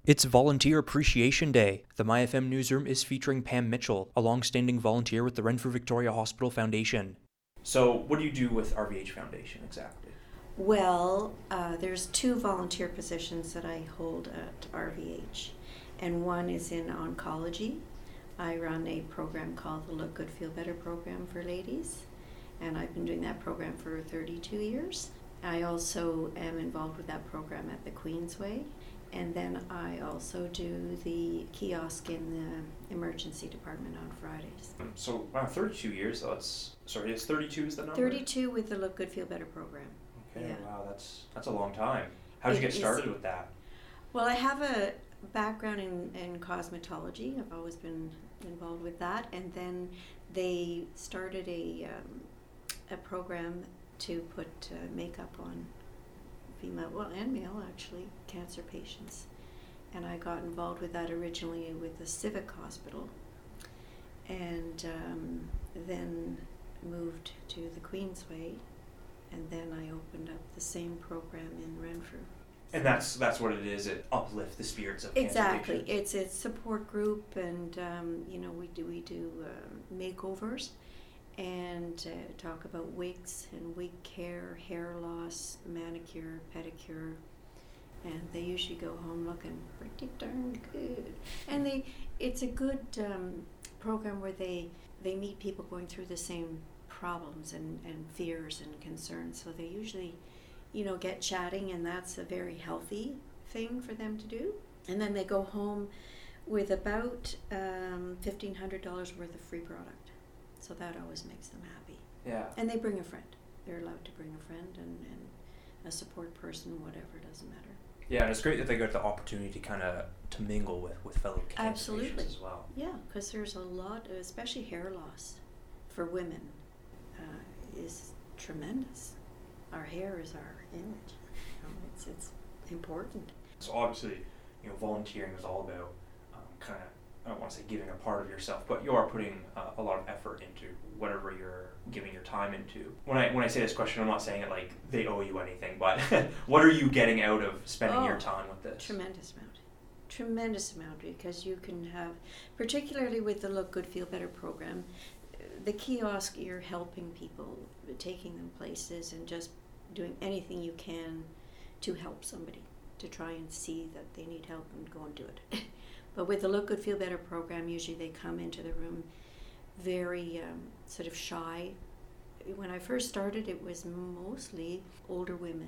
It's Volunteer Appreciation Day. The MyFM newsroom is featuring Pam Mitchell, a long-standing volunteer with the Renfrew Victoria Hospital Foundation. So, what do you do with RVH Foundation exactly? Well, there's two volunteer positions that I hold at RVH, and one is in oncology. I run a program called the Look Good, Feel Better program for ladies, and I've been doing that program for 32 years. I also am involved with that program at the Queensway. And then I also do the kiosk in the emergency department on Fridays. So, wow, 32 years, is 32 is the number? 32 with the Look Good, Feel Better program. Okay, yeah. Wow, that's a long time. How did you get started with that? Well, I have a background in cosmetology. I've always been involved with that. And then they started a program to put makeup on female, well, and male actually, cancer patients. And I got involved with that originally with the Civic Hospital, and then moved to the Queensway, and then I opened up the same program in Renfrew. And that's what it is. It uplifts the spirits of cancer patients. It's a support group, and we do makeovers, and talk about wigs and wig care, hair loss, manicure, pedicure, and they usually go home looking pretty darn good. And it's a good program where they meet people going through the same problems and fears and concerns, so they usually get chatting, and that's a very healthy thing for them to do. And then they go home with about $1,500 worth of free product. So that always makes them happy. Yeah. And they bring a friend. They're allowed to bring a friend and a support person, whatever, doesn't matter. Yeah, and it's great that they got the opportunity to mingle with fellow cancer patients as well. Yeah, because there's a lot, especially hair loss for women, is tremendous. Our hair is our image. It's important. So obviously, volunteering is all about I don't want to say giving a part of yourself, but you are putting a lot of effort into whatever you're giving your time into. When I say this question, I'm not saying it like they owe you anything, but what are you getting out of spending your time with this? Tremendous amount, because you can have, particularly with the Look Good, Feel Better program, the kiosk, you're helping people, taking them places and just doing anything you can to help somebody, to try and see that they need help and go and do it. But with the Look Good, Feel Better program, usually they come into the room very sort of shy. When I first started, it was mostly older women.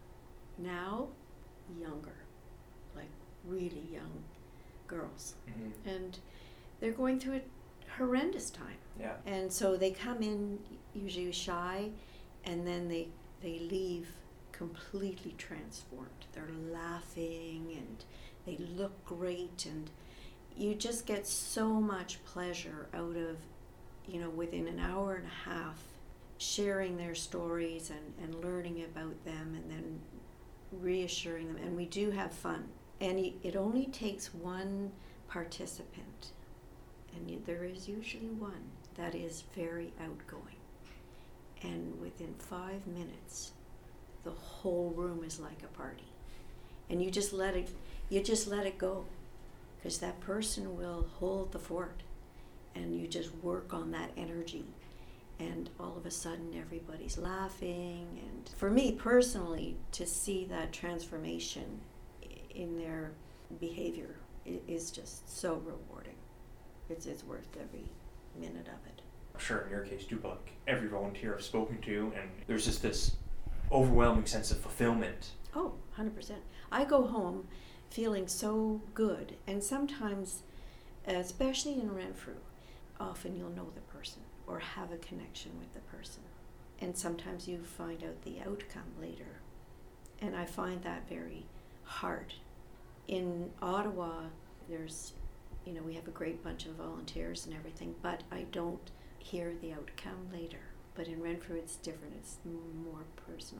Now, younger, like really young girls. Mm-hmm. And they're going through a horrendous time. Yeah. And so they come in usually shy, and then they leave completely transformed. They're laughing and they look great, and you just get so much pleasure out of, within an hour and a half, sharing their stories and learning about them, and then reassuring them. And we do have fun. And it only takes one participant, and there is usually one that is very outgoing. And within 5 minutes, the whole room is like a party. And you just let it go, because that person will hold the fort, and you just work on that energy, and all of a sudden everybody's laughing. And for me personally, to see that transformation in their behavior is just so rewarding. It's worth every minute of it. I'm sure in your case too, but like every volunteer I've spoken to, and there's just this overwhelming sense of fulfillment. Oh, 100%. I go home feeling so good, and sometimes, especially in Renfrew, often you'll know the person or have a connection with the person, and sometimes you find out the outcome later, and I find that very hard. In Ottawa, there's, we have a great bunch of volunteers and everything, but I don't hear the outcome later. But in Renfrew, it's different. It's more personal.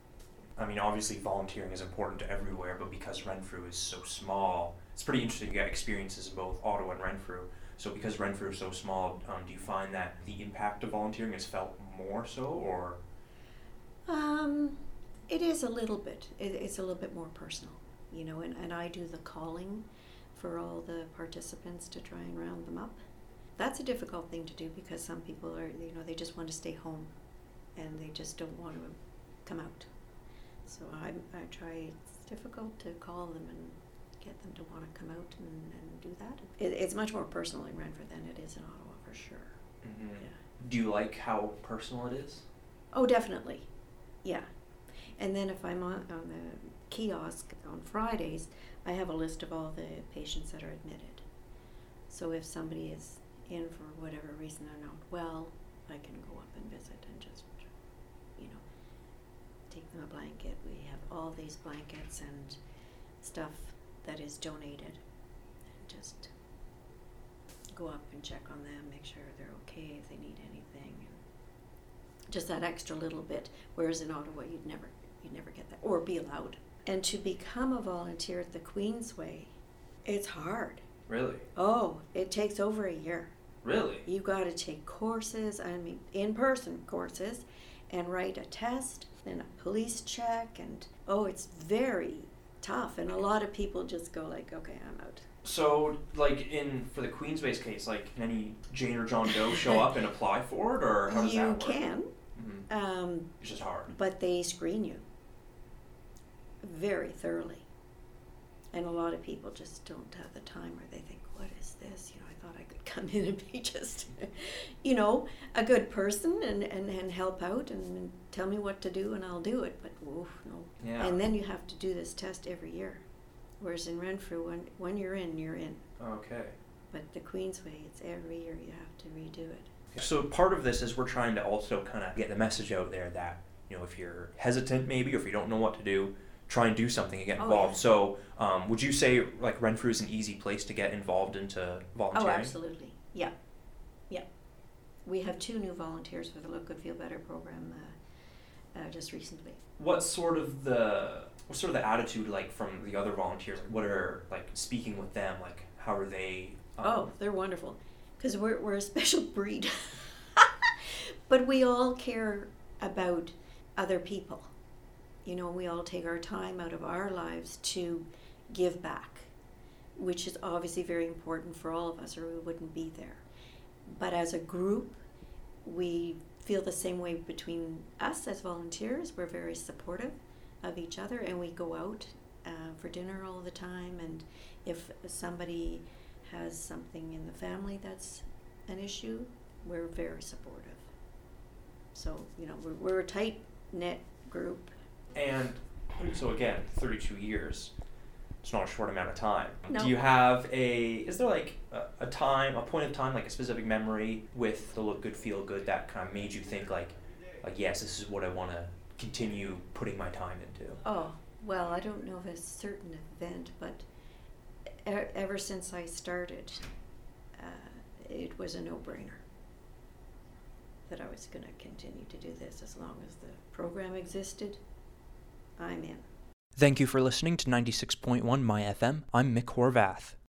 I mean, obviously volunteering is important to everywhere, but because Renfrew is so small, it's pretty interesting to get experiences in both Ottawa and Renfrew. So because Renfrew is so small, do you find that the impact of volunteering is felt more so, or? It is a little bit. It's a little bit more personal. and I do the calling for all the participants to try and round them up. That's a difficult thing to do because some people are, they just want to stay home and they just don't want to come out. So I try, it's difficult to call them and get them to want to come out and do that. It's much more personal in Renfrew than it is in Ottawa, for sure. Mm-hmm. Yeah. Do you like how personal it is? Oh, definitely. Yeah. And then if I'm on the kiosk on Fridays, I have a list of all the patients that are admitted. So if somebody is in for whatever reason they're not well, I can go up and visit and just, take them a blanket. We have all these blankets and stuff that is donated. And just go up and check on them, make sure they're okay if they need anything. And just that extra little bit, whereas in Ottawa you'd never get that, or be allowed. And to become a volunteer at the Queensway, it's hard. Really? Oh, it takes over a year. Really? You got to take courses, in-person courses, and write a test, and a police check, and it's very tough. And a lot of people just go like, okay, I'm out. So, for the Queensway's case, can any Jane or John Doe show up and apply for it, or how does that work? You can. Mm-hmm. It's just hard. But they screen you very thoroughly. And a lot of people just don't have the time, or they think, what is this? I thought I could come in and be just, a good person and help out and tell me what to do and I'll do it. But, no. Yeah. And then you have to do this test every year. Whereas in Renfrew, when you're in, you're in. Okay. But the Queensway, it's every year you have to redo it. So part of this is we're trying to also kind of get the message out there that, if you're hesitant maybe, or if you don't know what to do, try and do something and get involved. Yeah. So would you say Renfrew is an easy place to get involved into volunteering? Oh, absolutely. Yeah. We have 2 new volunteers for the Look Good Feel Better program just recently. What's sort of the attitude from the other volunteers? What are speaking with them? How are they? They're wonderful, because we're a special breed. But we all care about other people. We all take our time out of our lives to give back, which is obviously very important for all of us, or we wouldn't be there. But as a group, we feel the same way between us as volunteers. We're very supportive of each other, and we go out for dinner all the time. And if somebody has something in the family that's an issue, we're very supportive. So, we're a tight-knit group. And so again, 32 years, it's not a short amount of time. No. Do you have is there a point of time, a specific memory with the Look Good, Feel Good that kind of made you think yes, this is what I want to continue putting my time into? Oh, well, I don't know of a certain event, but ever since I started, it was a no-brainer that I was going to continue to do this as long as the program existed. I'm in. Thank you for listening to 96.1 My FM. I'm Mick Horvath.